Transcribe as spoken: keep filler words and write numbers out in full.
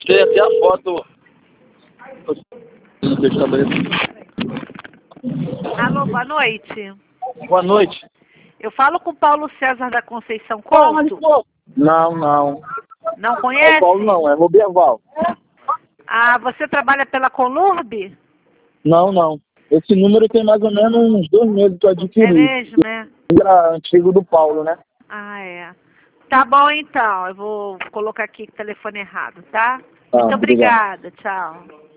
Tirei até a foto. Deixa eu abrir. Alô, boa noite. Boa noite. Eu falo com Paulo César da Conceição Couto. Não, não. Não É o conhece? Paulo não, é Roberval. Ah, você trabalha pela Colurb? Não, não. Esse número tem mais ou menos uns dois meses que eu adquiri. É mesmo, né? Era antigo do Paulo, né? Ah, é. Tá bom, então. Eu vou colocar aqui o telefone errado, tá? Tá, Muito obrigado. obrigada. Tchau.